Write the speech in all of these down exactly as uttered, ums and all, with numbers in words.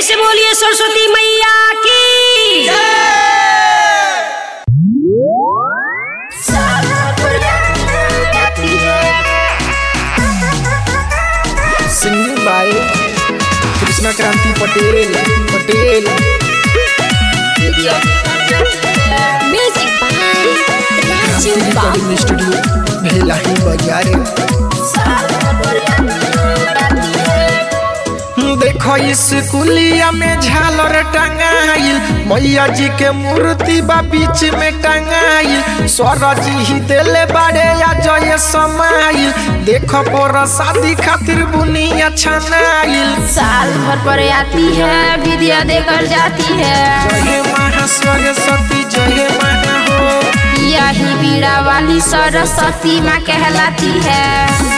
से बोलिए सरस्वती मैया की singing by Krishna Kranti Patel Patel music by Raju recording studio Bhelahi बाजार। देखो स्कूलिया में झालर टंगाइल, मैया जी के मूर्ति बा बीच में टंगाइल, स्वरजी ही देले बाड़े या जय समाइल, देखो पर शादी खातिर बुनिया छनाइल। साल भर पर आती है विद्या देकर जाती है, जय महा सरस्वती जय महा हो, यही बीड़ा वाली सरस्वती माँ कहलाती है।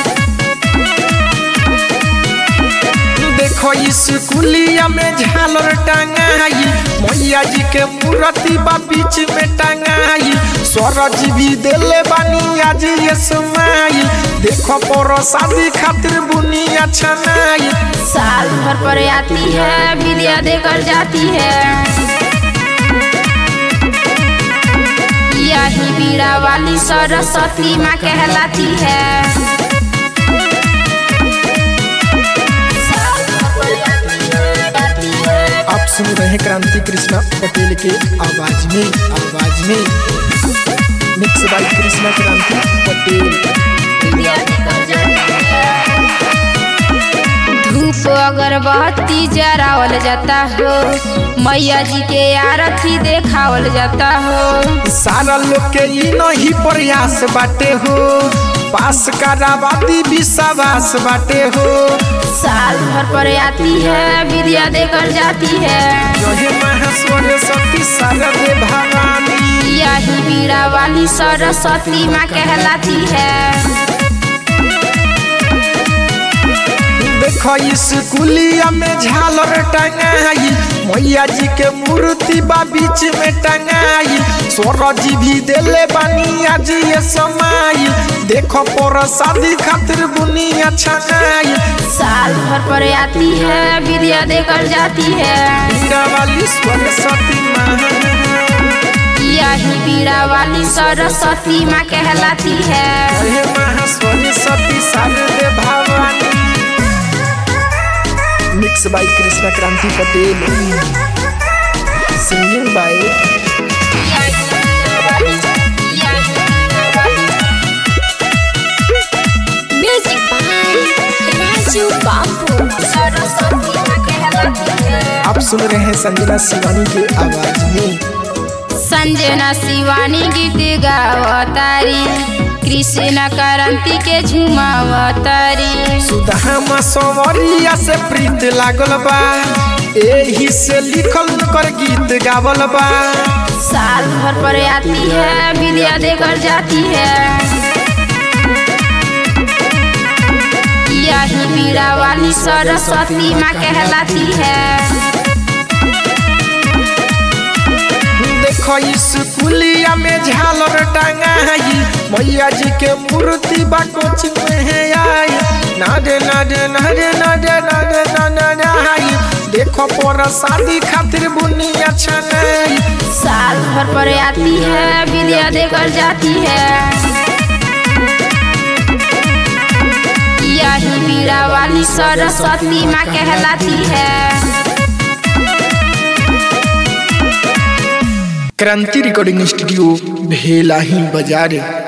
देखो स्कूलिया में झालर टंगाई, मैया जी के मूर्ति बा बीच में टंगाई, स्वरज भी देले बानी आज ये समाई, देखो पर शादी खातिर बुनिया छनाई। साल भर पर आती है विद्या देकर जाती है, यही बीड़ा वाली सरस्वती माँ कहलाती है। आप सुन रहे हैं क्रांति कृष्णा पटेल के आवाज में आवाज में मिक्स बाय कृष्णा क्रांति पटेल। धूप अगरबत्ती जरावल जाता हो, मैया जी के आरती देखावल जाता हो, सारा लोग के ई नहीं प्रयास बाटे हो, पास कराबादी विश्वास बाटे हो। साल भर पर आती है विद्या देकर जाती है, जय महा सरस्वती शारदे भवानी, यही बीड़ा वाली सरस्वती माँ कहलाती है। देखो स्कूलिया में झालर टंगाई, मैया जी के मूर्ति बा बीच में टंगाई, स्वरजी भी देले बानी आज ये समाई, देखो पर शादी खातिर बुनिया छनाई। साल भर पर आती है विद्या देकर जाती है, बीड़ा वाली सरस्वती माँ, यही बीड़ा वाली सरस्वती माँ कहलाती है। जय महा सरस्वती शारदे भवानी। Mix by Krishna Kranti Patel, singing by music by Raju Babu. Saraswati माँ कहलाती है। आप सुन रहे हैं संजना शिवानी के आवाज में। संजना शिवानी गीत गावतारी, कृष्ण क्रांति के झुमावतारी, सुदामा सवरिया से प्रीत लागल बा, एही से लिखल कर गीत गावल बा। साल भर पर आती है विद्या देकर जाती है, यही बीड़ा वाली सरस्वती माँ कहलाती है। देखो स्कूलिया में झालर टंगाई, मैया जी के मूर्ति बा कोचिंग में है आई, नाडे नाडे नाडे नाडे नाडे नाडे आई, देखो पर शादी खातिर बुनिया छनाई। साल भर पर आती है विद्या देकर जाती है, यही बीड़ा वाली सरस्वती माँ कहलाती है। क्रांति रिकॉर्डिंग स्टूडियो भेलाही बाजार।